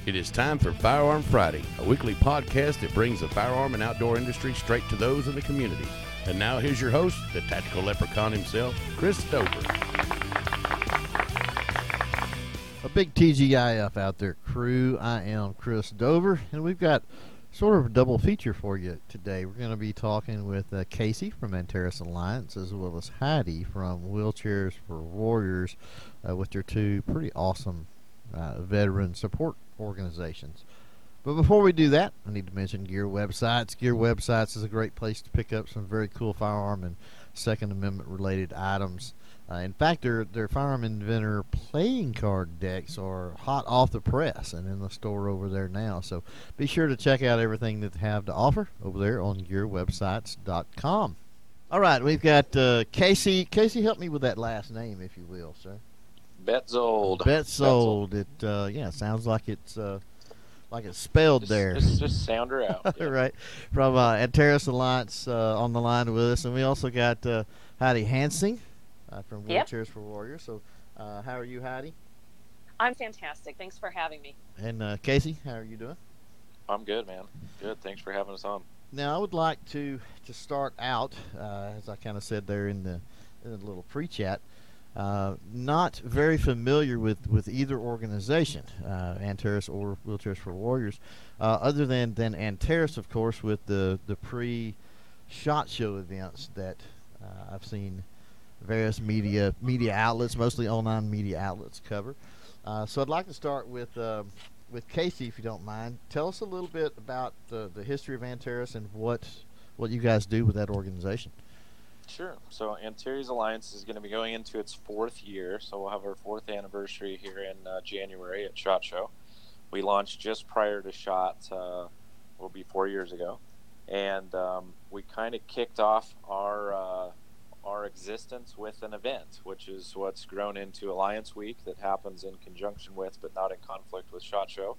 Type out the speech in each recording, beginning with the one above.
It is time for Firearm Friday, a weekly podcast that brings the firearm and outdoor industry straight to those in the community. And now here's your host, the tactical leprechaun himself, Chris Dover. A big TGIF out there, crew. I am Chris Dover, and we've got sort of a double feature for you today. We're going to be talking with Casey from Antares Alliance, as well as Heidi from Wheelchairs for Warriors, with their two pretty awesome veteran support organizations. But before we do that, I need to mention Gear Websites. Gear Websites is a great place to pick up some very cool firearm and Second Amendment related items. In fact, their Firearm Inventor playing card decks are hot off the press and in the store over there now. So be sure to check out everything that they have to offer over there on gearwebsites.com. All right, we've got Casey. Casey, help me with that last name, if you will, sir. Betzold. Betzold. It sounds like it's spelled there. Just sound her out. Yeah. Right. From Antares Alliance on the line with us. And we also got Heidi Hansing from Wheelchairs for Warriors. So how are you, Heidi? I'm fantastic. Thanks for having me. And Casey, how are you doing? I'm good, man. Good. Thanks for having us on. Now, I would like to start out, as I kind of said there in the little pre-chat, not very familiar with either organization, Antares or Wheelchairs for Warriors, other than Antares, of course, with the pre-SHOT Show events that I've seen various media outlets, mostly online media outlets, cover. So I'd like to start with Casey, if you don't mind. Tell us a little bit about the history of Antares and what you guys do with that organization. Sure. So Antares Alliance is going to be going into its fourth year, so we'll have our fourth anniversary here in January at SHOT Show. We launched just prior to SHOT, will be 4 years ago, and we kind of kicked off our existence with an event, which is what's grown into Alliance Week that happens in conjunction with, but not in conflict with, SHOT Show.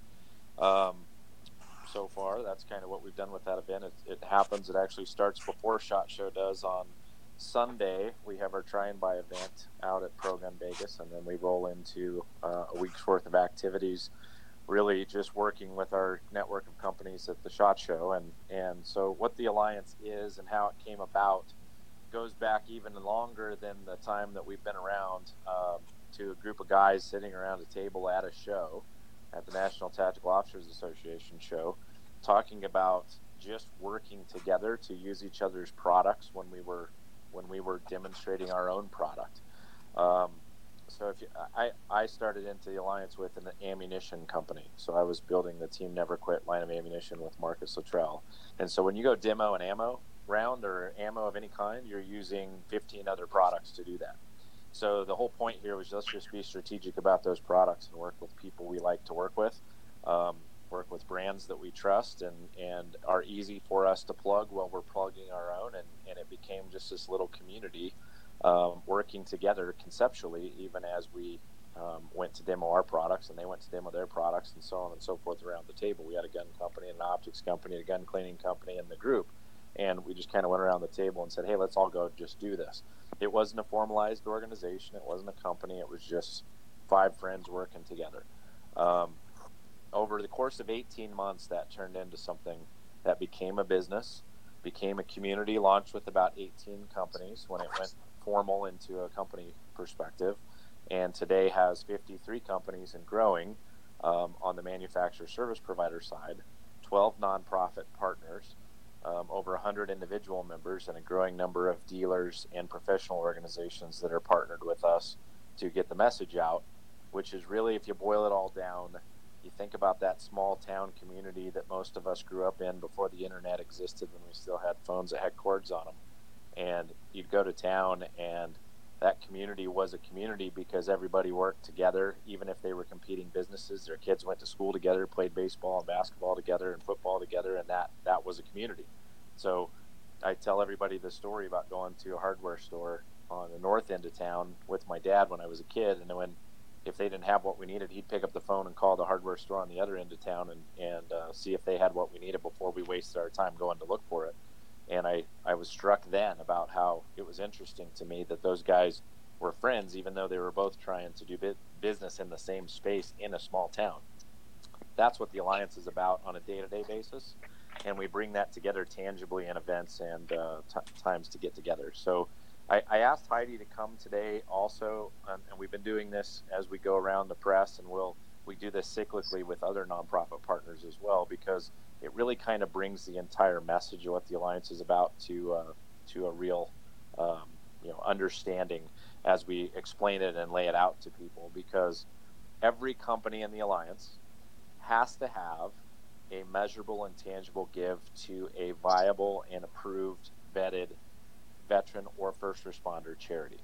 So far, that's kind of what we've done with that event. It happens. It actually starts before SHOT Show does on Sunday. We have our Try and Buy event out at Pro Gun Vegas, and then we roll into a week's worth of activities, really just working with our network of companies at the SHOT Show. And so what the Alliance is and how it came about goes back even longer than the time that we've been around, to a group of guys sitting around a table at a show, at the National Tactical Officers Association show, talking about just working together to use each other's products when we were demonstrating our own product. So I started into the Alliance with an ammunition company. So I was building the Team Never Quit line of ammunition with Marcus Luttrell. And so when you go demo an ammo round or ammo of any kind, you're using 15 other products to do that. So the whole point here was let's just be strategic about those products and work with people we like to work with, work with brands that we trust and are easy for us to plug while we're plugging our own. And it became just this little community working together conceptually, even as we went to demo our products and they went to demo their products and so on and so forth around the table. We had a gun company, an optics company, a gun cleaning company in the group. And we just kind of went around the table and said, hey, let's all go just do this. It wasn't a formalized organization. It wasn't a company. It was just 5 friends working together. Over the course of 18 months, that turned into something that became a business, became a community, launched with about 18 companies when it went formal into a company perspective, and today has 53 companies and growing on the manufacturer service provider side, 12 nonprofit partners, over 100 individual members, and a growing number of dealers and professional organizations that are partnered with us to get the message out, which is really, if you boil it all down, you think about that small town community that most of us grew up in before the internet existed, when we still had phones that had cords on them. And you'd go to town, and that community was a community because everybody worked together, even if they were competing businesses. Their kids went to school together, played baseball and basketball together and football together, and that was a community. So I tell everybody the story about going to a hardware store on the north end of town with my dad when I was a kid, and if they didn't have what we needed, he'd pick up the phone and call the hardware store on the other end of town and see if they had what we needed before we wasted our time going to look for it. And I was struck then about how it was interesting to me that those guys were friends, even though they were both trying to do business in the same space in a small town. that's what the Alliance is about on a day-to-day basis. And we bring that together tangibly in events and times to get together. So I asked Heidi to come today also, and we've been doing this as we go around the press, and we do this cyclically with other nonprofit partners as well, because it really kind of brings the entire message of what the Alliance is about to a real understanding as we explain it and lay it out to people, because every company in the Alliance has to have a measurable and tangible give to a viable and approved, vetted veteran or first responder charity.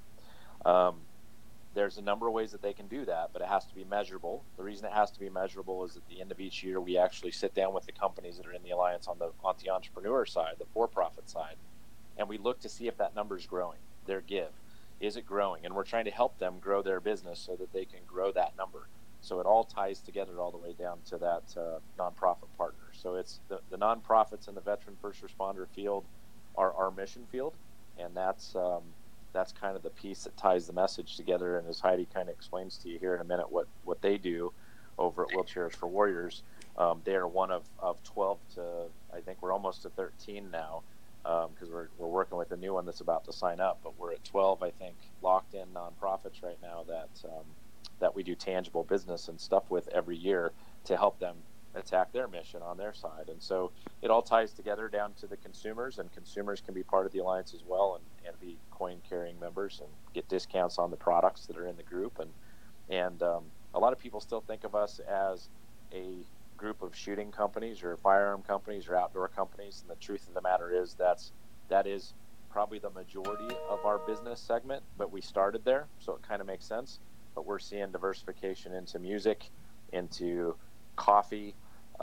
There's a number of ways that they can do that, but it has to be measurable. The reason it has to be measurable is at the end of each year, we actually sit down with the companies that are in the Alliance on the entrepreneur side, the for-profit side, and we look to see if that number is growing, their give. Is it growing? And we're trying to help them grow their business so that they can grow that number. So it all ties together all the way down to that nonprofit partner. So it's the nonprofits in the veteran first responder field are our mission field, and that's kind of the piece that ties the message together. And as Heidi kind of explains to you here in a minute what they do over at Wheelchairs for Warriors, they are one of 12 to, I think we're almost to 13 now, because we're working with a new one that's about to sign up. But we're at 12, I think, locked in nonprofits right now that we do tangible business and stuff with every year to help them attack their mission on their side. And so it all ties together down to the consumers, and consumers can be part of the Alliance as well and be coin carrying members and get discounts on the products that are in the group. And a lot of people still think of us as a group of shooting companies or firearm companies or outdoor companies. And the truth of the matter is that is probably the majority of our business segment, but we started there, so it kind of makes sense. But we're seeing diversification into music, into coffee,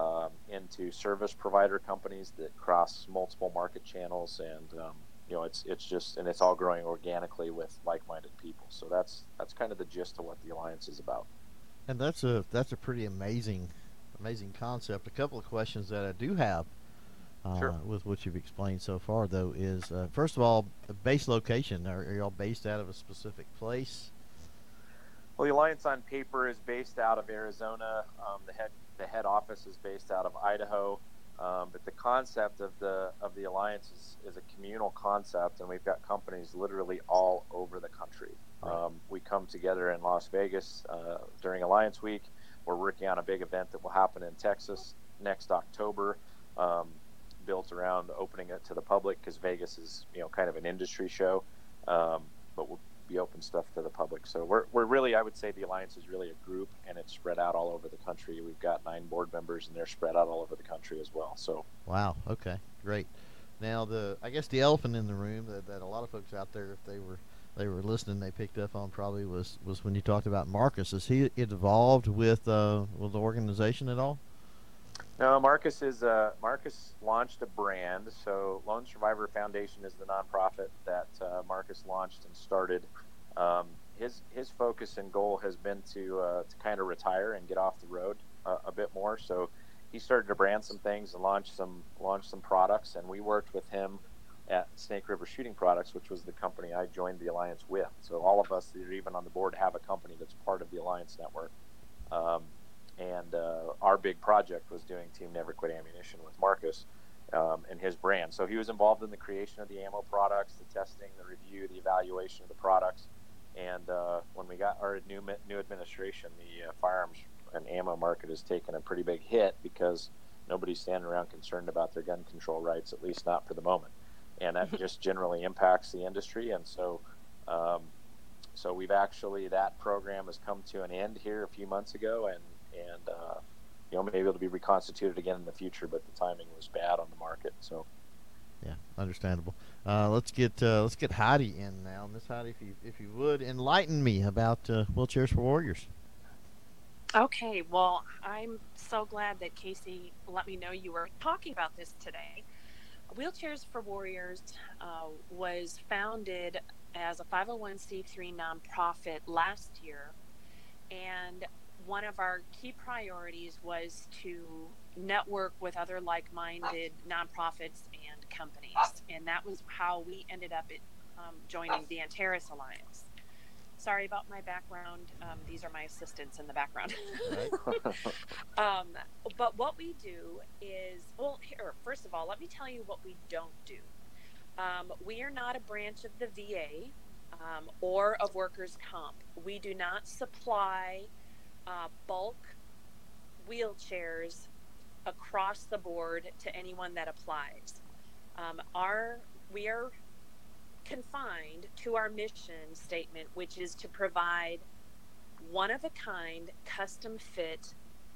into service provider companies that cross multiple market channels, and it's all growing organically with like-minded people. So that's kind of the gist of what the Alliance is about. And that's a pretty amazing concept. A couple of questions that I do have Sure. with what you've explained so far, though, is first of all, the base location. Are y'all based out of a specific place? Well, the Alliance on paper is based out of Arizona. The head office is based out of Idaho. But the concept of the Alliance is a communal concept, and we've got companies literally all over the country. Right. We come together in Las Vegas during Alliance Week. We're working on a big event that will happen in Texas next October, built around opening it to the public, because Vegas is kind of an industry show, but we'll be open stuff to the public. So we're really, I would say the Alliance is really a group, and it's spread out all over the country. We've got 9 board members, and they're spread out all over the country as well. So Wow. Okay. Great. Now, I guess the elephant in the room that a lot of folks out there, if they were listening, they picked up on probably was when you talked about Marcus. Is he involved with the organization at all? no, Marcus launched a brand. So Lone Survivor Foundation is the nonprofit that Marcus launched and started. His focus and goal has been to kind of retire and get off the road a bit more. So he started to brand some things and launch some products, and we worked with him at Snake River Shooting Products, which was the company I joined the Alliance with. So all of us that are even on the board have a company that's part of the Alliance network. And our big project was doing Team Never Quit Ammunition with Marcus and his brand. So he was involved in the creation of the ammo products, the testing, the review, the evaluation of the products. And when we got our new administration, the firearms and ammo market has taken a pretty big hit, because nobody's standing around concerned about their gun control rights, at least not for the moment. And that just generally impacts the industry. And so we've actually, that program has come to an end here a few months ago, and maybe it'll be reconstituted again in the future, but the timing was bad on the market. So Yeah, understandable. Let's get Heidi in now. Miss Heidi, if you would enlighten me about Wheelchairs for Warriors. Okay, well, I'm so glad that Casey let me know you were talking about this today. Wheelchairs for Warriors was founded as a 501c3 nonprofit last year, and one of our key priorities was to network with other like-minded nonprofits and companies, and that was how we ended up joining the Antares Alliance. Sorry about my background. These are my assistants in the background. Right. um, but what we do is, well, here, first of all, let me tell you what we don't do. We are not a branch of the VA or of workers' comp. We do not supply bulk wheelchairs across the board to anyone that applies. Our We are confined to our mission statement, which is to provide one of a kind, custom fit,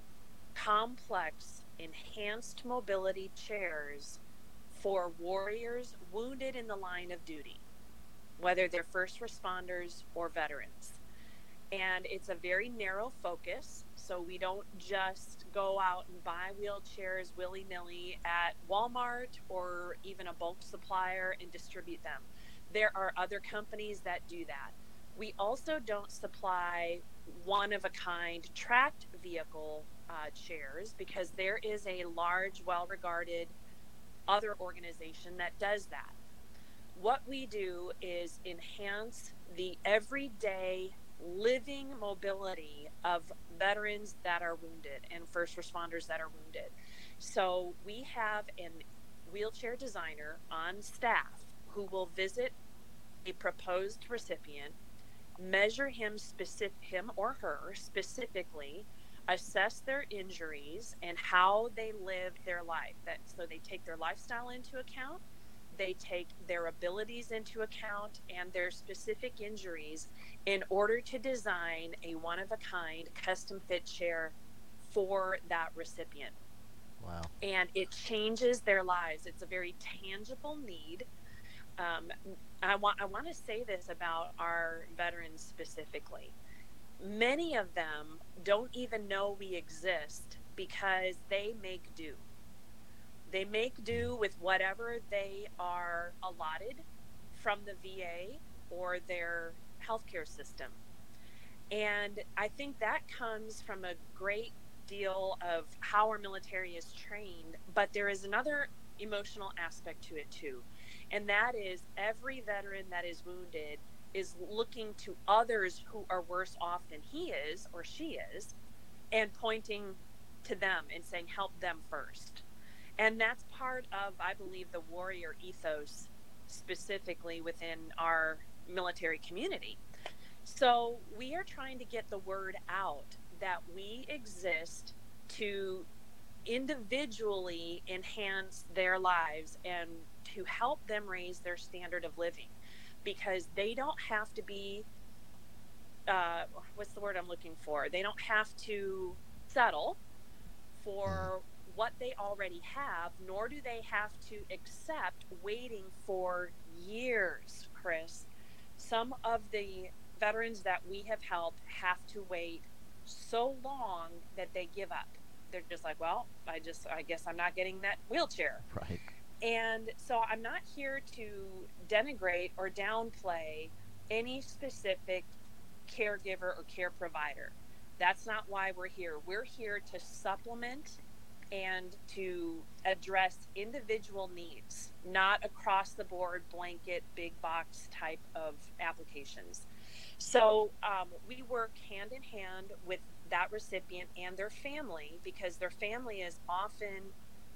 complex, enhanced mobility chairs for warriors wounded in the line of duty, whether they're first responders or veterans. And it's a very narrow focus. So we don't just go out and buy wheelchairs willy nilly at Walmart or even a bulk supplier and distribute them. There are other companies that do that. We also don't supply one of a kind tracked vehicle chairs because there is a large, well regarded other organization that does that. What we do is enhance the everyday living mobility of veterans that are wounded and first responders that are wounded. So we have a wheelchair designer on staff who will visit a proposed recipient, measure him or her specifically, assess their injuries and how they live their life. So they take their lifestyle into account, they take their abilities into account and their specific injuries in order to design a one of a kind custom fit chair for that recipient. Wow. And it changes their lives. It's a very tangible need. Um, I want to say this about our veterans specifically. Many of them don't even know we exist because they make do. They make do with whatever they are allotted from the VA or their healthcare system. And I think that comes from a great deal of how our military is trained. But there is another emotional aspect to it too. And that is every veteran that is wounded is looking to others who are worse off than he is or she is and pointing to them and saying, help them first. And that's part of, I believe, the warrior ethos specifically within our military community. So we are trying to get the word out that we exist to individually enhance their lives and to help them raise their standard of living, because they don't have to be what's the word I'm looking for? They don't have to settle for what they already have, nor do they have to accept waiting for years, Chris. Some of the veterans that we have helped have to wait so long that they give up. They're just like, well, I guess I'm not getting that wheelchair. Right. And so I'm not here to denigrate or downplay any specific caregiver or care provider. That's not why we're here. We're here to supplement and to address individual needs, not across the board blanket big box type of applications. So we work hand in hand with that recipient and their family, because their family is often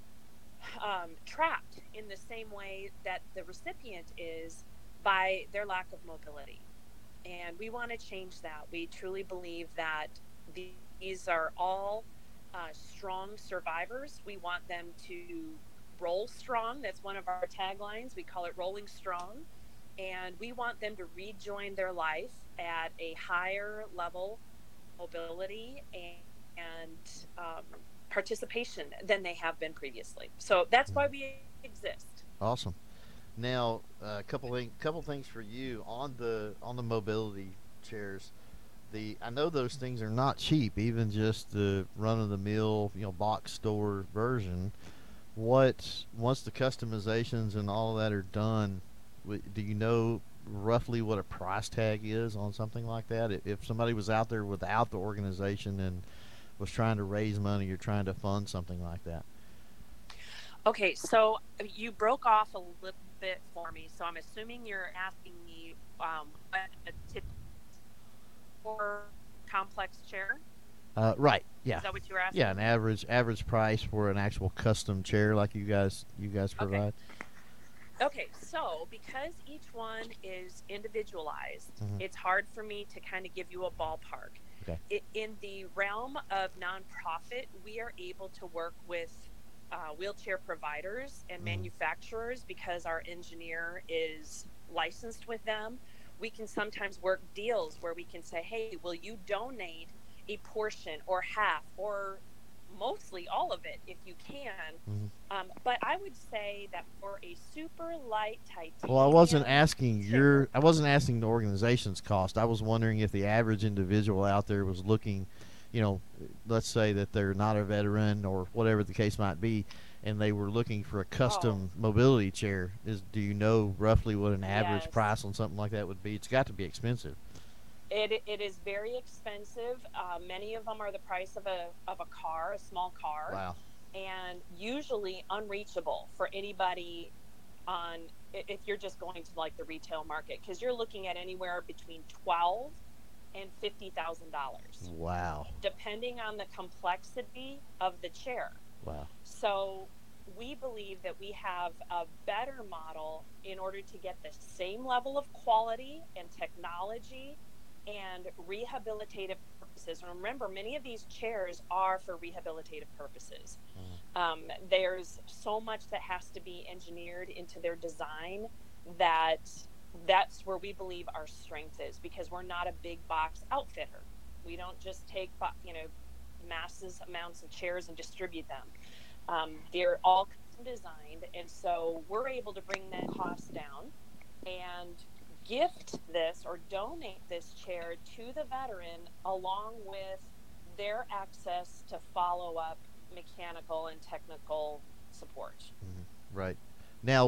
trapped in the same way that the recipient is by their lack of mobility. And we want to change that. We truly believe that these are all strong survivors. We want them to roll strong. That's one of our taglines. We call it Rolling Strong. And we want them to rejoin their life at a higher level mobility and participation than they have been previously. So that's why we exist. Awesome. Now, a couple things for you on the mobility chairs. I know those things are not cheap, even just the run of the mill, box store version. Once the customizations and all of that are done, do you know roughly what a price tag is on something like that? If somebody was out there without the organization and was trying to raise money or trying to fund something like that. Okay, so you broke off a little bit for me, so I'm assuming you're asking me what a tip for complex chair? Right. Yeah. Is that what you were asking? Yeah. An average price for an actual custom chair like you guys Okay. provide. Okay, so because each one is individualized, Hmm. it's hard for me to kind of give you a ballpark. Okay. In the realm of nonprofit, we are able to work with wheelchair providers and Hmm. manufacturers because our engineer is licensed with them. We can sometimes work deals where we can say, hey, will you donate a portion or half or mostly all of it if you can? Hmm. But I would say that for a super light Well, I wasn't titanium asking chair, I wasn't asking the organization's cost. I was wondering if the average individual out there was looking, let's say that they're not a veteran or whatever the case might be, and they were looking for a oh, custom mobility chair. Do you know roughly what an average yes, price on something like that would be? It's got to be expensive. it is very expensive. Many of them are the price of a car, a small car, Wow. and usually unreachable for anybody on if you're just going to like the retail market because you're looking at anywhere between $12,000 and $50,000 Wow. depending on the complexity of the chair. Wow. So we believe that we have a better model in order to get the same level of quality and technology and rehabilitative purposes. And remember, many of these chairs are for rehabilitative purposes. There's so much that has to be engineered into their design that that's where we believe our strength is because we're not a big box outfitter. We don't just take masses amounts of chairs and distribute them. They're all custom designed, and so we're able to bring that cost down and gift this or donate this chair to the veteran along with their access to follow up mechanical and technical support. Hmm. Right. Now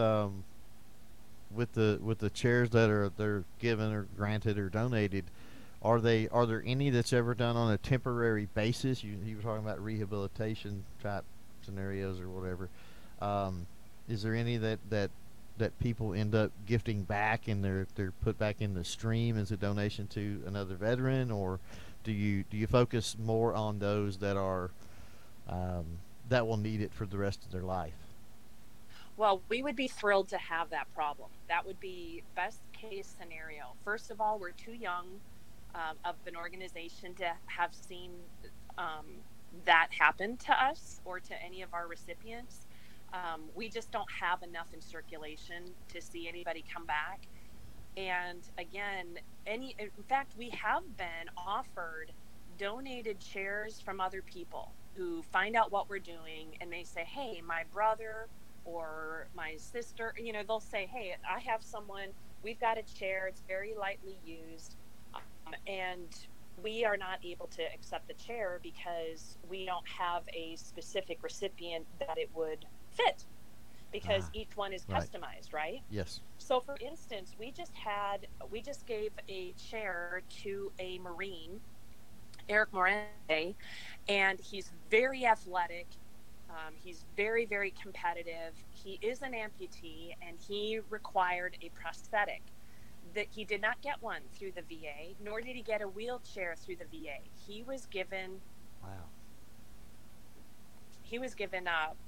with the chairs that they're given or granted or donated, are there any that's ever done on a temporary basis? You were talking about rehabilitation type scenarios or whatever. Um, is there any that people end up gifting back and they're put back in the stream as a donation to another veteran, or do you focus more on those that are um, that will need it for the rest of their life? Well, we would be thrilled to have that problem. That would be best case scenario. First of all, we're too young of an organization to have seen that happen to us or to any of our recipients. We just don't have enough in circulation to see anybody come back. And again, in fact, we have been offered donated chairs from other people who find out what we're doing and they say, hey, my brother or my sister, they'll say, hey, I have someone, we've got a chair, it's very lightly used. And we are not able to accept the chair because we don't have a specific recipient that it would fit because Ah, each one is right. customized, right? Yes. So, for instance, we just gave a chair to a Marine, Eric Morente, and he's very athletic. He's very, very competitive. He is an amputee, and he required a prosthetic. That he did not get one through the VA, nor did he get a wheelchair through the VA. Wow. He was given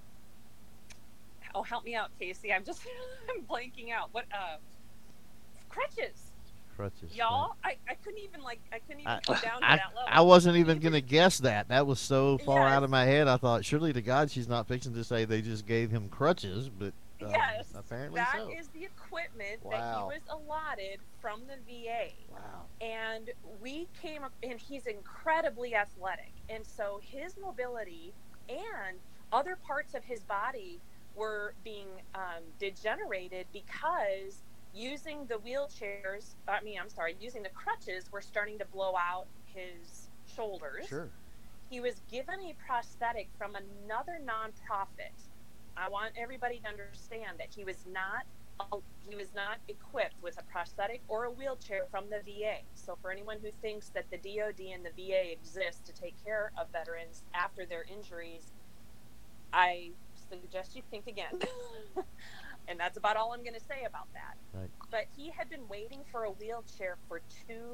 oh, help me out, Casey. I'm just I'm blanking out. What crutches. Crutches. Right. Y'all, I couldn't even I couldn't even I, come down to I that I level. wasn't even He was gonna guess that. That was so far yes, out of my head. I thought surely to God she's not fixing to say they just gave him crutches, but yes. apparently That so. is the equipment that he Wow. was allotted from the VA. Wow. And and he's incredibly athletic. And so his mobility and other parts of his body were being degenerated because using the wheelchairs, I'm sorry, using the crutches were starting to blow out his shoulders. Sure. He was given a prosthetic from another nonprofit. I want everybody to understand that he was not equipped with a prosthetic or a wheelchair from the VA. So for anyone who thinks that the DoD and the VA exist to take care of veterans after their injuries, I suggest you think again. And that's about all I'm going to say about that. Right. But he had been waiting for a wheelchair for 2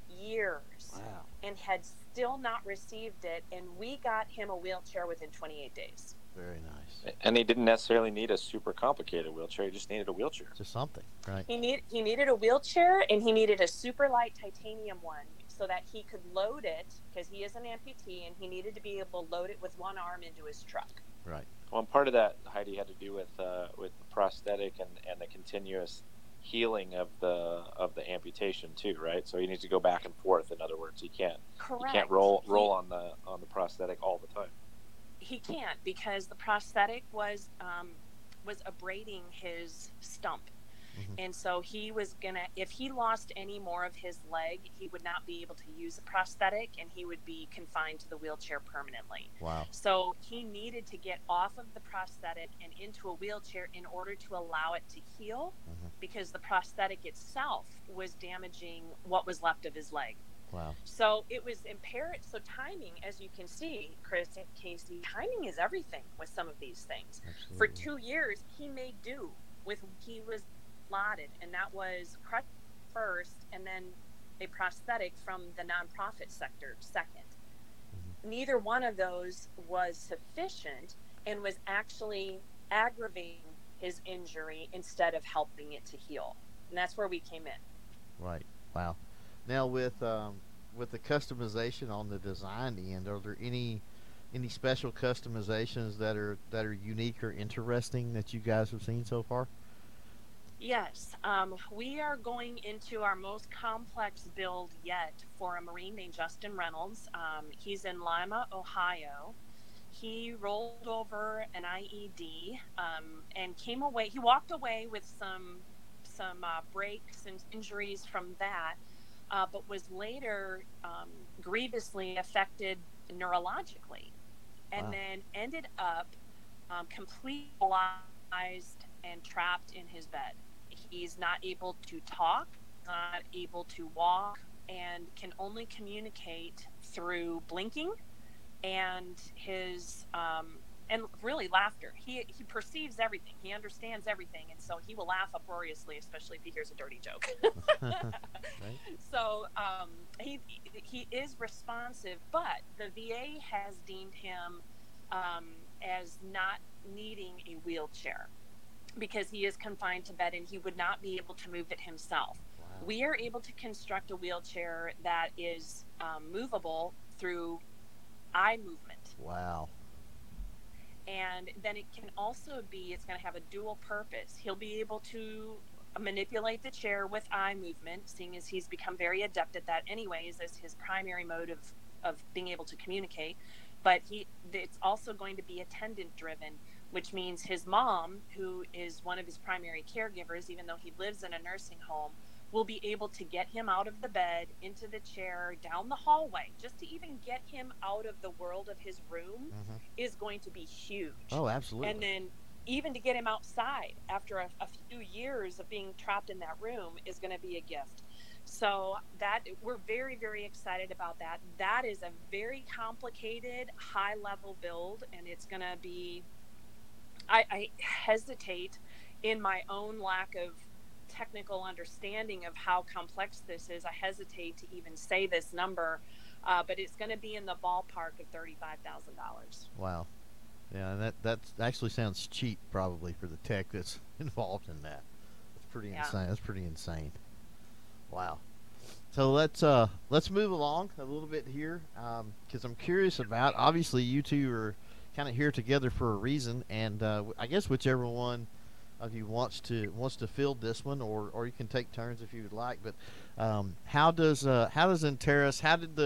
years Wow. and had still not received it, and we got him a wheelchair within 28 days. Very nice. And he didn't necessarily need a super complicated wheelchair. He just needed a wheelchair. Just something, right? He needed a wheelchair, and he needed a super light titanium one so that he could load it, because he is an amputee, and he needed to be able to load it with one arm into his truck. Right. Well, and part of that, Heidi, had to do with the prosthetic and the continuous healing of the amputation too, right? So he needs to go back and forth. In other words, he can't roll on the prosthetic all the time. He can't, because the prosthetic was abrading his stump. Mm-hmm. And so he was if he lost any more of his leg, he would not be able to use the prosthetic, and he would be confined to the wheelchair permanently. Wow. So he needed to get off of the prosthetic and into a wheelchair in order to allow it to heal, Mm-hmm. because the prosthetic itself was damaging what was left of his leg. Wow. So it was imperative. So timing, as you can see, Chris and Casey, timing is everything with some of these things. Absolutely. For 2 years, he made do with what he was allotted, and that was crutch first, and then a prosthetic from the nonprofit sector second. Mm-hmm. Neither one of those was sufficient, and was actually aggravating his injury instead of helping it to heal. And that's where we came in. Right. Wow. Now with the customization on the design end, are there any special customizations that are unique or interesting that you guys have seen so far? Yes, we are going into our most complex build yet for a Marine named Justin Reynolds. He's in Lima, Ohio. He rolled over an IED and came away. He walked away with some breaks and injuries from that, but was later grievously affected neurologically, and Wow. then ended up completely paralyzed and trapped in his bed. He's not able to talk, not able to walk, and can only communicate through blinking and his and really laughter. He perceives everything. He understands everything, and so he will laugh uproariously, especially if he hears a dirty joke. Right. So he is responsive, but the VA has deemed him as not needing a wheelchair, because he is confined to bed and he would not be able to move it himself. Wow. We are able to construct a wheelchair that is movable through eye movement. Wow. And then it can also it's going to have a dual purpose. He'll be able to manipulate the chair with eye movement, seeing as he's become very adept at that anyways, as his primary mode of being able to communicate. But it's also going to be attendant driven, which means his mom, who is one of his primary caregivers, even though he lives in a nursing home, will be able to get him out of the bed, into the chair, down the hallway. Just to even get him out of the world of his room Mm-hmm. is going to be huge. Oh, absolutely. And then even to get him outside after a few years of being trapped in that room is going to be a gift. So that we're very, very excited about that. That is a very complicated, high-level build, and it's going to be. I hesitate in my own lack of technical understanding of how complex this is. I hesitate to even say this number, but it's going to be in the ballpark of $35,000. Wow. Yeah, and that actually sounds cheap probably for the tech that's involved in that. That's pretty insane. That's pretty insane. Wow. So let's move along a little bit here, because I'm curious about. Obviously, you two are kind of here together for a reason, and I guess whichever one of you wants to field this one, or you can take turns if you would like. But how does Antares? How did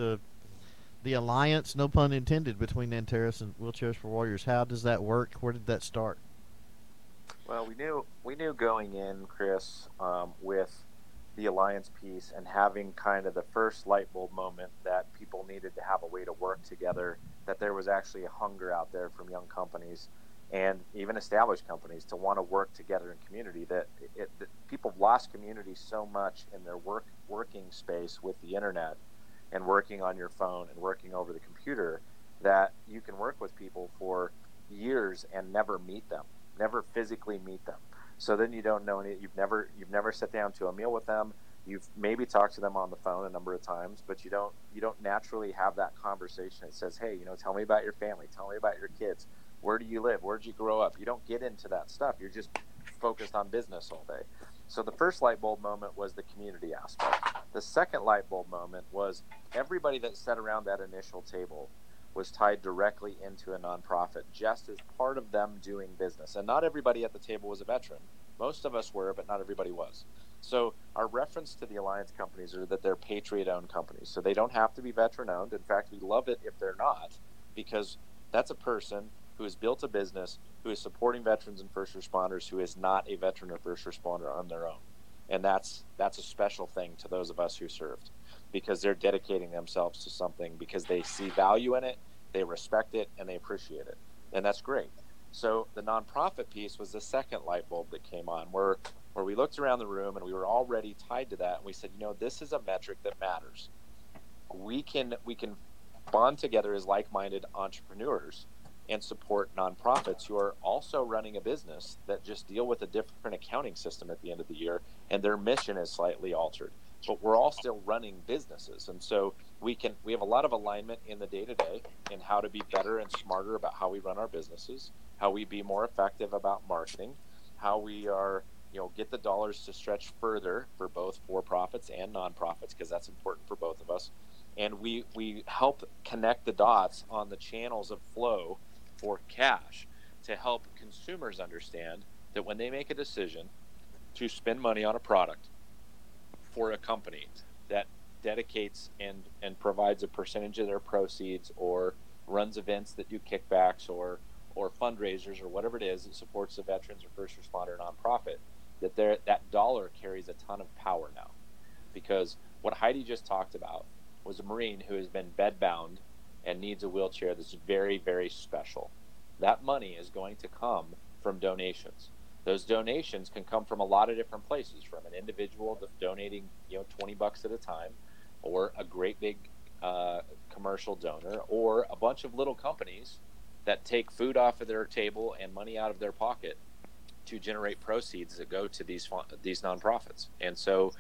the alliance, no pun intended, between Antares and Wheelchairs for Warriors? How does that work? Where did that start? Well, we knew going in, Chris, with the alliance piece and having kind of the first light bulb moment that people needed to have a way to work together, that there was actually a hunger out there from young companies and even established companies to want to work together in community, that people have lost community so much in their working space with the internet and working on your phone and working over the computer, that you can work with people for years and never meet them, never physically meet them. So then you don't know you've never sat down to a meal with them. You've maybe talked to them on the phone a number of times, but you don't naturally have that conversation. It says, hey, tell me about your family, tell me about your kids, where do you live, where'd you grow up? You don't get into that stuff. You're just focused on business all day. So the first light bulb moment was the community aspect. The second light bulb moment was everybody that sat around that initial table was tied directly into a nonprofit, just as part of them doing business. And not everybody at the table was a veteran. Most of us were, but not everybody was. So our reference to the alliance companies are that they're patriot-owned companies. So they don't have to be veteran-owned. In fact, we love it if they're not, because that's a person who has built a business, who is supporting veterans and first responders, who is not a veteran or first responder on their own. And that's a special thing to those of us who served, because they're dedicating themselves to something because they see value in it, they respect it, and they appreciate it. And that's great. So the nonprofit piece was the second light bulb that came on, where we looked around the room and we were already tied to that, and we said, this is a metric that matters. We can bond together as like-minded entrepreneurs and support nonprofits who are also running a business that just deal with a different accounting system at the end of the year, and their mission is slightly altered. But we're all still running businesses, and so we have a lot of alignment in the day-to-day in how to be better and smarter about how we run our businesses, how we be more effective about marketing, how we are get the dollars to stretch further for both for-profits and nonprofits, because that's important for both of us. And we help connect the dots on the channels of flow for cash to help consumers understand that when they make a decision to spend money on a product for a company that dedicates and provides a percentage of their proceeds, or runs events that do kickbacks or fundraisers or whatever it is that supports the veterans or first responder nonprofit, that dollar carries a ton of power now. Because what Heidi just talked about was a Marine who has been bedbound and needs a wheelchair that's very, very special. That money is going to come from donations. Those donations can come from a lot of different places, from an individual donating $20 at a time, or a great big commercial donor, or a bunch of little companies that take food off of their table and money out of their pocket to generate proceeds that go to these nonprofits. And so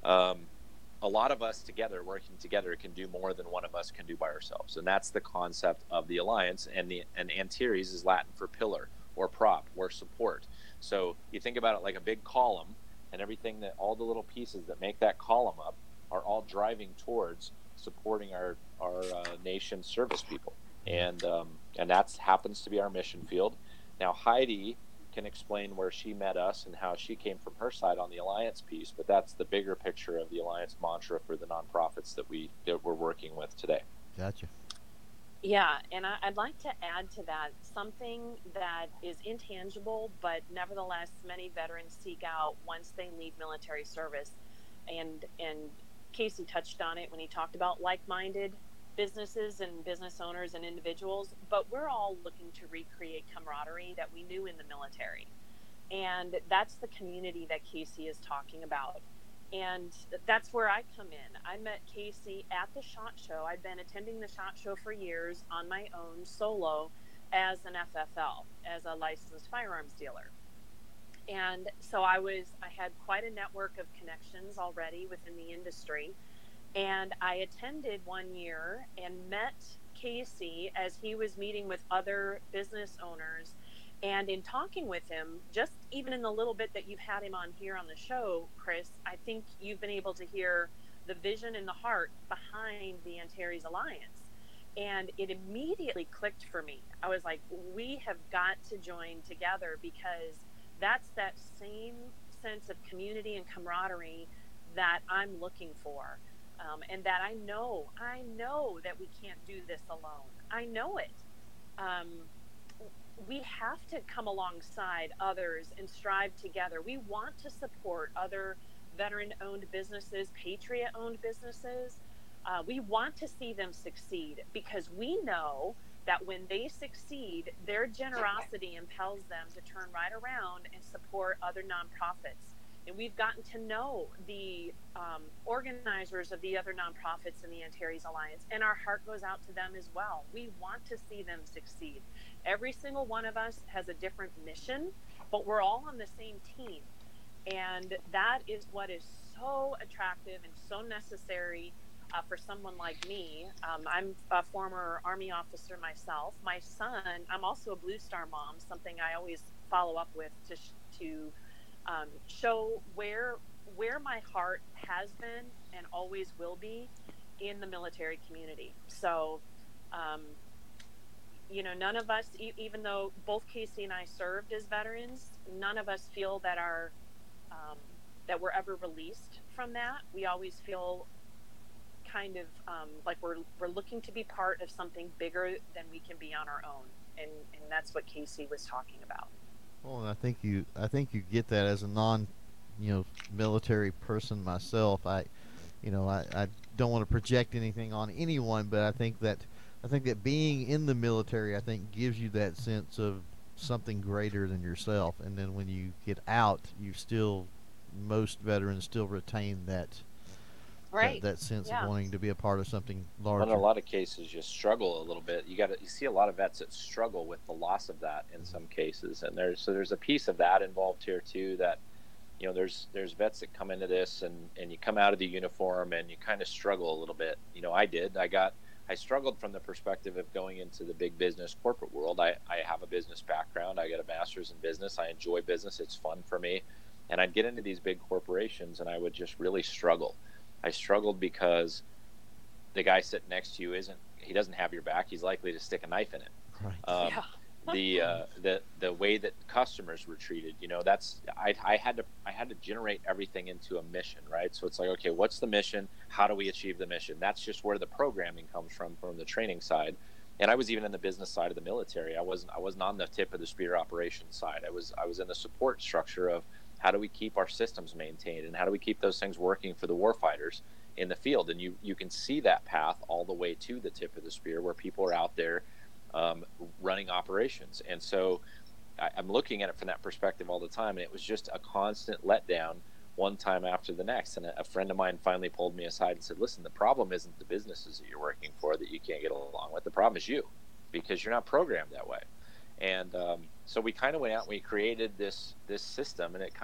a lot of us together, working together, can do more than one of us can do by ourselves. And that's the concept of the alliance. And Antares is Latin for pillar or prop or support. So you think about it like a big column, and everything that all the little pieces that make that column up are all driving towards supporting our nation's service people. And that happens to be our mission field. Now, Heidi can explain where she met us and how she came from her side on the alliance piece, but that's the bigger picture of the alliance mantra for the nonprofits that we're working with today. Gotcha. Yeah, and I'd like to add to that something that is intangible, but nevertheless many veterans seek out once they leave military service. And Casey touched on it when he talked about like-minded businesses and business owners and individuals, but we're all looking to recreate camaraderie that we knew in the military. And that's the community that Casey is talking about. And that's where I come in. I met Casey at the SHOT Show. I'd been attending the SHOT Show for years on my own solo as an FFL, as a licensed firearms dealer. And so I had quite a network of connections already within the industry. And I attended one year and met Casey as he was meeting with other business owners. And in talking with him, just even in the little bit that you've had him on here on the show, Chris, I think you've been able to hear the vision and the heart behind the Antares Alliance. And it immediately clicked for me. I was like, we have got to join together, because that's that same sense of community and camaraderie that I'm looking for. And that I know that we can't do this alone. I know it. We have to come alongside others and strive together. We want to support other veteran-owned businesses, patriot-owned businesses. We want to see them succeed, because we know that when they succeed, their generosity impels them to turn right around and support other nonprofits. And we've gotten to know the organizers of the other nonprofits in the Antares Alliance, and our heart goes out to them as well. We want to see them succeed. Every single one of us has a different mission, but we're all on the same team. And that is what is so attractive and so necessary for someone like me. I'm a former Army officer myself. My son, I'm also a Blue Star mom, something I always follow up with to show where my heart has been and always will be in the military community. So, none of us, even though both Casey and I served as veterans, none of us feel that that we're ever released from that. We always feel kind of like we're looking to be part of something bigger than we can be on our own, and that's what Casey was talking about. Well, and I think you get that as a military person myself. I don't want to project anything on anyone, but I think that being in the military, I think, gives you that sense of something greater than yourself. And then when you get out, most veterans still retain Right. that sense Yeah. of wanting to be a part of something Well, in larger. a lot of cases, you struggle a little bit. You see a lot of vets that struggle with the loss of that in some cases, and there's a piece of that involved here too. That there's vets that come into this, and you come out of the uniform and you kind of struggle a little bit. I did. I struggled from the perspective of going into the big business corporate world. I have a business background. I got a master's in business. I enjoy business. It's fun for me. And I'd get into these big corporations and I would just really struggle. I struggled because the guy sitting next to you he doesn't have your back. He's likely to stick a knife in it. Right. The way that customers were treated, I had to generate everything into a mission, right? So it's like, okay, what's the mission? How do we achieve the mission? That's just where the programming comes from the training side. And I was even in the business side of the military. I wasn't on the tip of the spear operations side. I was in the support structure of how do we keep our systems maintained and how do we keep those things working for the warfighters in the field. And you can see that path all the way to the tip of the spear where people are out there running operations. And so I'm looking at it from that perspective all the time. And it was just a constant letdown one time after the next. And a friend of mine finally pulled me aside and said, listen, the problem isn't the businesses that you're working for that you can't get along with. The problem is you, because you're not programmed that way. And so we kind of went out and we created this system, and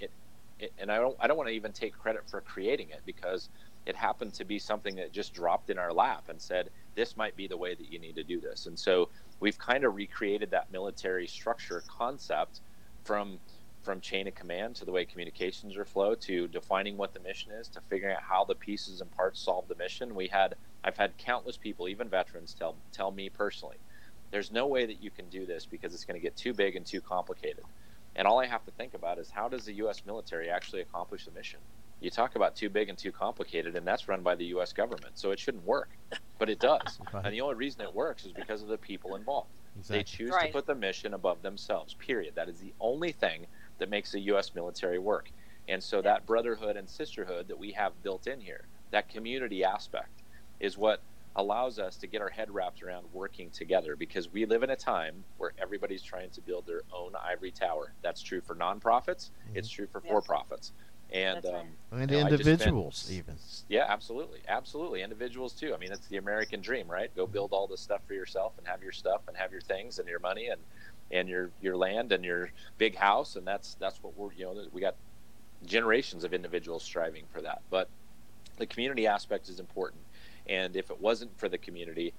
and I don't want to even take credit for creating it, because it happened to be something that just dropped in our lap and said, this might be the way that you need to do this. And so we've kind of recreated that military structure concept from chain of command to the way communications are flowed to defining what the mission is to figuring out how the pieces and parts solve the mission. I've had countless people, even veterans, tell me personally, there's no way that you can do this because it's going to get too big and too complicated. And all I have to think about is, how does the U.S. military actually accomplish the mission? You talk about too big and too complicated, and that's run by the U.S. government, so it shouldn't work, but it does. Right. And the only reason it works is because of the people involved. Exactly. They choose Right. to put the mission above themselves, period. That is the only thing that makes the U.S. military work. And so that brotherhood and sisterhood that we have built in here, that community aspect, is what allows us to get our head wrapped around working together, because we live in a time where everybody's trying to build their own ivory tower. That's true for nonprofits. It's true for for-profits. And That's right. And I just individuals, spent- even. Yeah, absolutely. Individuals too. I mean, it's the American dream, right? Go build all this stuff for yourself and have your stuff and have your things and your money and your land and your big house. And that's what we got generations of individuals striving for that. But the community aspect is important. And if it wasn't for the community,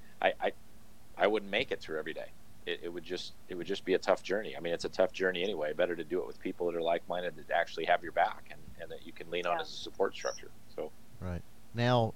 I wouldn't make it through every day. It would just be a tough journey. I mean, it's a tough journey anyway. Better to do it with people that are like-minded, that actually have your back and that you can lean on as a support structure. So Right. Now,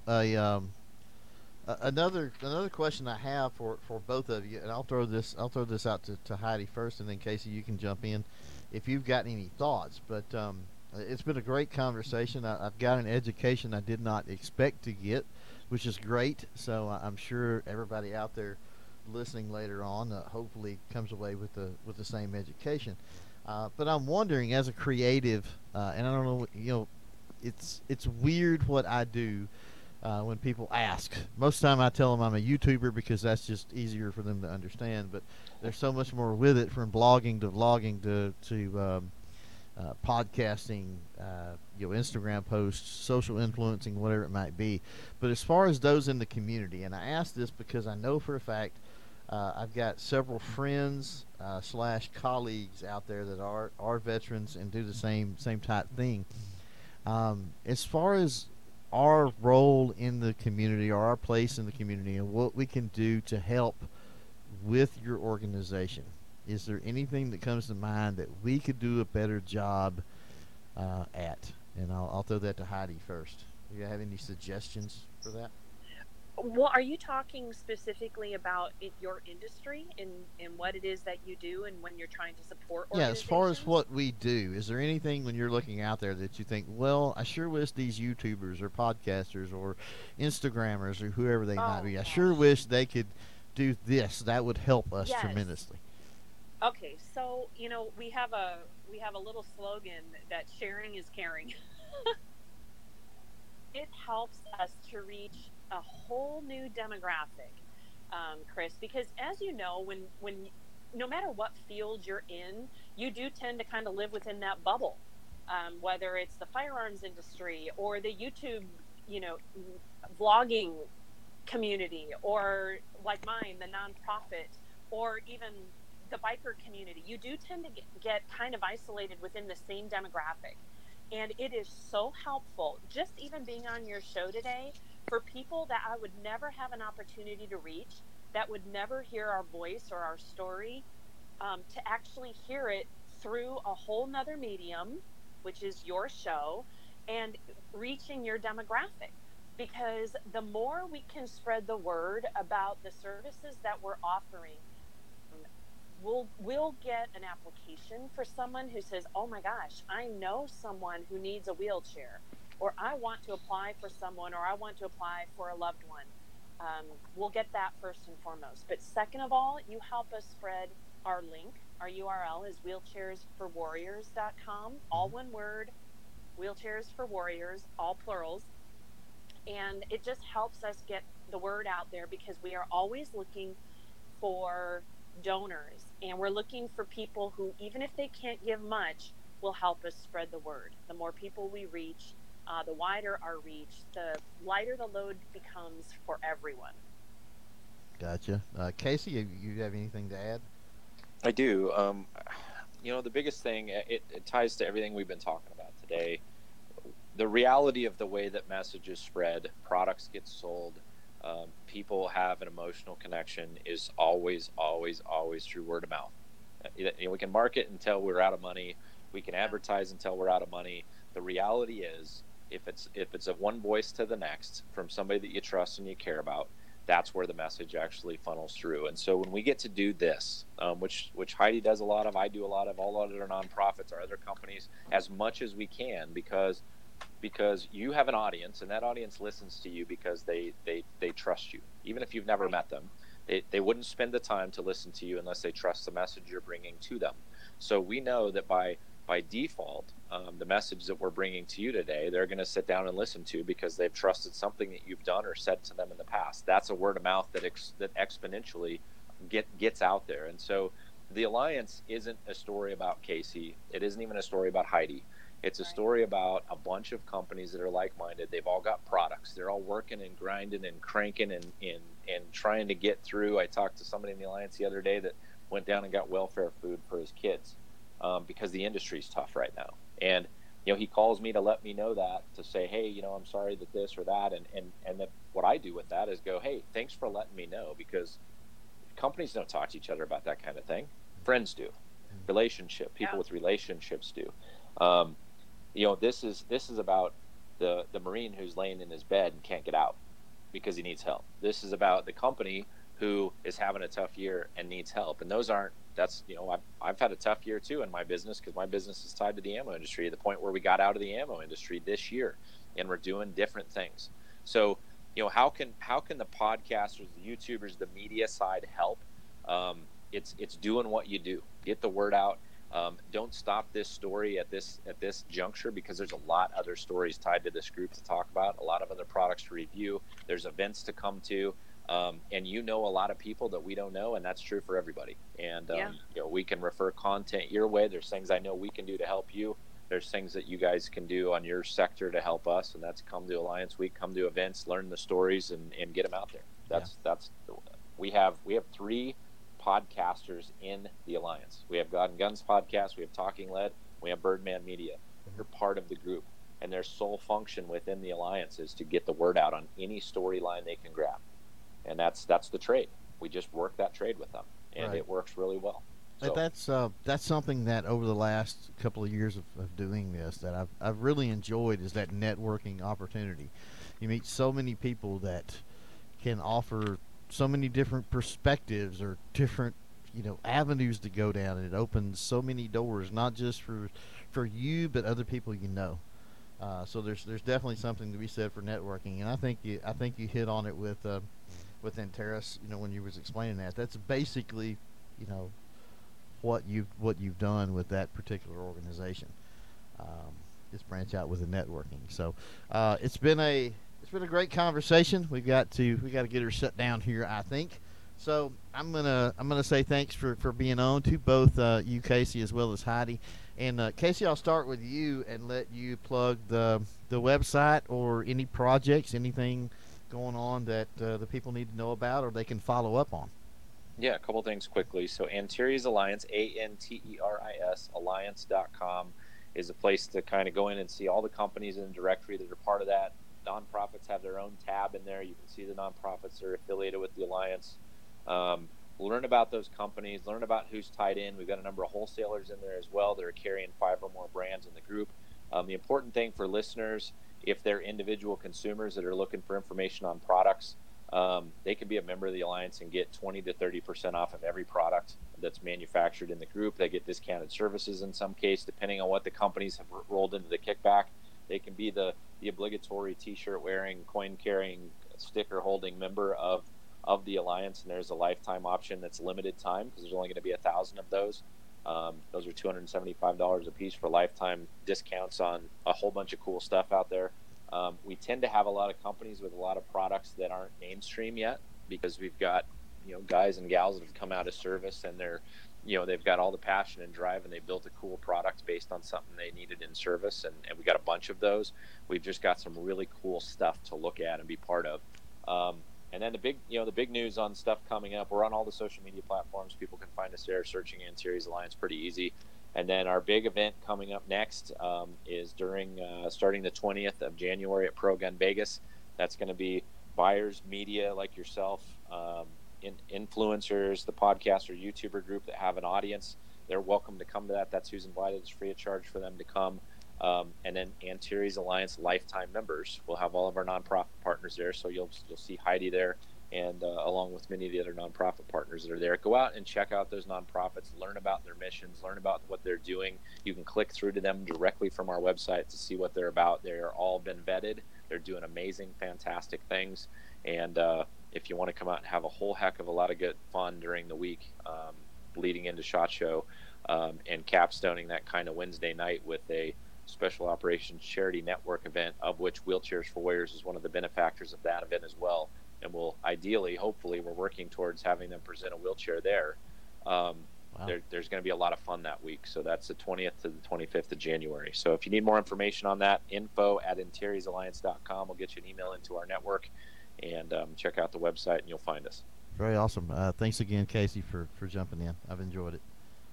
another question I have for both of you, and I'll throw this out to Heidi first, and then Casey, you can jump in if you've got any thoughts. But it's been a great conversation. I've got an education I did not expect to get, which is great. So I'm sure everybody out there listening later on hopefully comes away with the same education. But I'm wondering, as a creative, and I don't know, it's weird what I do when people ask. Most of the time I tell them I'm a YouTuber because that's just easier for them to understand. But there's so much more with it, from blogging to vlogging to podcasting, Instagram posts, social influencing, whatever it might be. But as far as those in the community, and I ask this because I know for a fact I've got several friends / colleagues out there that are veterans and do the same type thing. As far as our role in the community or our place in the community and what we can do to help with your organization, is there anything that comes to mind that we could do a better job at? And I'll throw that to Heidi first. Do you have any suggestions for that? Well, are you talking specifically about your industry and what it is that you do and when you're trying to support Yeah, as far as organizations? what we do, is there anything when you're looking out there that you think, well, I sure wish these YouTubers or podcasters or Instagrammers or whoever they might Oh be, I sure gosh. wish they could do this. That would help us Yes. tremendously. Okay, so we have a little slogan that sharing is caring. It helps us to reach a whole new demographic, Chris, because as you know, when no matter what field you're in, you do tend to kind of live within that bubble. Whether it's the firearms industry or the YouTube, you know, vlogging community, or like mine, the nonprofit, or even the biker community, you do tend to get kind of isolated within the same demographic. And it is so helpful, just even being on your show today, for people that I would never have an opportunity to reach, that would never hear our voice or our story, to actually hear it through a whole nother medium, which is your show, and reaching your demographic. Because the more we can spread the word about the services that we're offering, we'll get an application for someone who says, "Oh my gosh, I know someone who needs a wheelchair," or "I want to apply for someone," or "I want to apply for a loved one." We'll get that first and foremost. But second of all, you help us spread our link. Our URL is wheelchairsforwarriors.com, all one word, wheelchairs for warriors, all plurals. And it just helps us get the word out there, because we are always looking for donors, and we're looking for people who, even if they can't give much, will help us spread the word. The more people we reach, the wider our reach, the lighter the load becomes for everyone. Gotcha. Casey, you have anything to add? I do. The biggest thing, it ties to everything we've been talking about today. The reality of the way that messages spread, products get sold, people have an emotional connection is always, always, always through word of mouth. We can market until we're out of money. We can advertise until we're out of money. The reality is, if it's a one voice to the next from somebody that you trust and you care about, that's where the message actually funnels through. And so when we get to do this, which Heidi does a lot of, I do a lot of, all other nonprofits, our other companies, as much as we can, because you have an audience, and that audience listens to you because they trust you. Even if you've never met them, they wouldn't spend the time to listen to you unless they trust the message you're bringing to them. So we know that by default, the message that we're bringing to you today, they're going to sit down and listen to, because they've trusted something that you've done or said to them in the past. That's a word of mouth that exponentially gets out there. And so the Alliance isn't a story about Casey. It isn't even a story about Heidi. It's a story about a bunch of companies that are like-minded. They've all got products. They're all working and grinding and cranking and trying to get through. I talked to somebody in the Alliance the other day that went down and got welfare food for his kids, because the industry's tough right now. And he calls me to let me know that, to say, hey, I'm sorry that this or that. And then what I do with that is go, hey, thanks for letting me know, because companies don't talk to each other about that kind of thing. Friends do. People with relationships do. This is about the Marine who's laying in his bed and can't get out because he needs help. This is about the company who is having a tough year and needs help. And I've had a tough year too in my business, because my business is tied to the ammo industry, to the point where we got out of the ammo industry this year, and we're doing different things. So, how can the podcasters, the YouTubers, the media side help? It's doing what you do. Get the word out. Don't stop this story at this juncture, because there's a lot other stories tied to this group to talk about, a lot of other products to review. There's events to come to, and a lot of people that we don't know, and that's true for everybody. And we can refer content your way. There's things I know we can do to help you. There's things that you guys can do on your sector to help us, and that's come to Alliance Week, come to events, learn the stories, and get them out there. We have 3 podcasters in the Alliance. We have God and Guns podcast, we have Talking Lead, we have Birdman Media. You're part of the group. and their sole function within the alliance is to get the word out on any storyline they can grab. And that's the trade. We just work that trade with them, and Right. It works really well. But that's something that over the last couple of years of doing this that I've really enjoyed is that networking opportunity. You meet so many people that can offer so many different perspectives or different avenues to go down, and it opens so many doors, not just for you but other people you know. So there's definitely something to be said for networking, and I think you hit on it with Antares. When you was explaining that, that's basically you know what you've done with that particular organization. Just branch out with the networking. So it's been a great conversation. We got to get her shut down here, I think. So I'm gonna say thanks for being on to both you, Casey, as well as Heidi. And Casey, I'll start with you and let you plug the website or any projects, anything going on that the people need to know about or they can follow up on. Yeah, a couple things quickly. So Antares Alliance, Anteris, alliance.com is a place to kind of go in and see all the companies in the directory that are part of that. Nonprofits have their own tab in there. You can see the nonprofits that are affiliated with the Alliance. Learn about those companies, learn about who's tied in. We've got a number of wholesalers in there as well that are carrying 5 or more brands in the group. The important thing for listeners, if they're individual consumers that are looking for information on products, they can be a member of the Alliance and get 20 to 30% off of every product that's manufactured in the group. They get discounted services in some case, depending on what the companies have rolled into the kickback. They can be the obligatory T-shirt wearing, coin carrying, sticker holding member of the Alliance, and there's a lifetime option that's limited time because there's only going to be 1,000 of those. Those are $275 a piece for lifetime discounts on a whole bunch of cool stuff out there. We tend to have a lot of companies with a lot of products that aren't mainstream yet because we've got guys and gals that have come out of service and they've got all the passion and drive and they built a cool product based on something they needed in service, and we got a bunch of those. We've just got some really cool stuff to look at and be part of. And then the big news on stuff coming up, we're on all the social media platforms. People can find us there searching Antares Alliance pretty easy. And then our big event coming up next is starting the 20th of January at Pro Gun Vegas. That's going to be buyers, media like yourself, influencers, the podcast or YouTuber group that have an audience. They're welcome to come to that. That's who's invited. It's free of charge for them to come. And then Antares Alliance lifetime members. We'll have all of our nonprofit partners there. So you'll see Heidi there, and along with many of the other nonprofit partners that are there. Go out and check out those nonprofits, learn about their missions, learn about what they're doing. You can click through to them directly from our website to see what they're about. They're all been vetted. They're doing amazing, fantastic things. And if you want to come out and have a whole heck of a lot of good fun during the week leading into SHOT Show and capstoning that kind of Wednesday night with a Special Operations Charity Network event, of which Wheelchairs for Warriors is one of the benefactors of that event as well. And we'll hopefully, we're working towards having them present a wheelchair there. Wow. There's going to be a lot of fun that week. So that's the 20th to the 25th of January. So if you need more information on that, info@antaresalliance.com. We'll get you an email into our network, and check out the website and you'll find us. Very awesome. Thanks again, Casey, for jumping in. I've enjoyed it.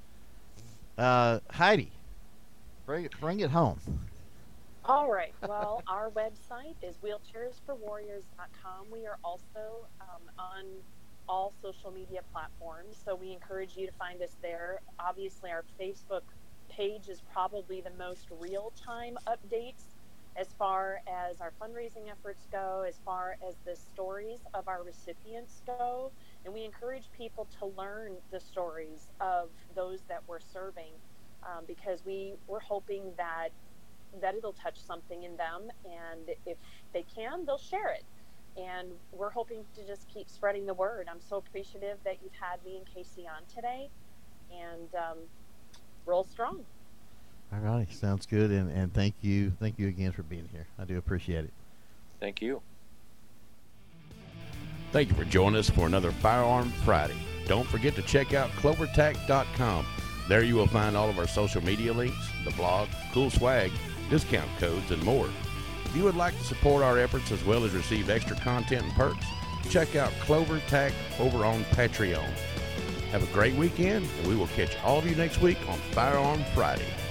Heidi, bring it home. All right. Well, our website is wheelchairsforwarriors.com. We are also on all social media platforms, so we encourage you to find us there. Obviously, our Facebook page is probably the most real-time updates as far as our fundraising efforts go, as far as the stories of our recipients go, and we encourage people to learn the stories of those that we're serving, because we're hoping that it'll touch something in them, and if they can, they'll share it. And we're hoping to just keep spreading the word. I'm so appreciative that you've had me and Casey on today, and roll strong. All right, sounds good, and thank you again for being here. I do appreciate it. Thank you. Thank you for joining us for another Firearm Friday. Don't forget to check out clovertac.com. There you will find all of our social media links, the blog, cool swag, discount codes, and more. If you would like to support our efforts as well as receive extra content and perks, check out CloverTac over on Patreon. Have a great weekend, and we will catch all of you next week on Firearm Friday.